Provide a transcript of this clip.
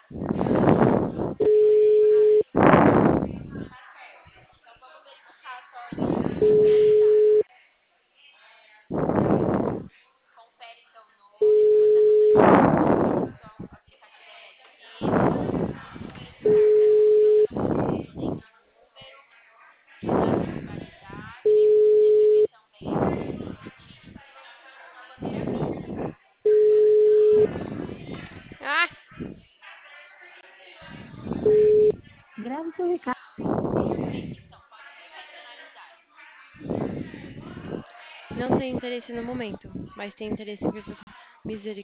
Ah, Grave seu recado. não tem interesse no momento, mas tem interesse em vir pra misericórdia.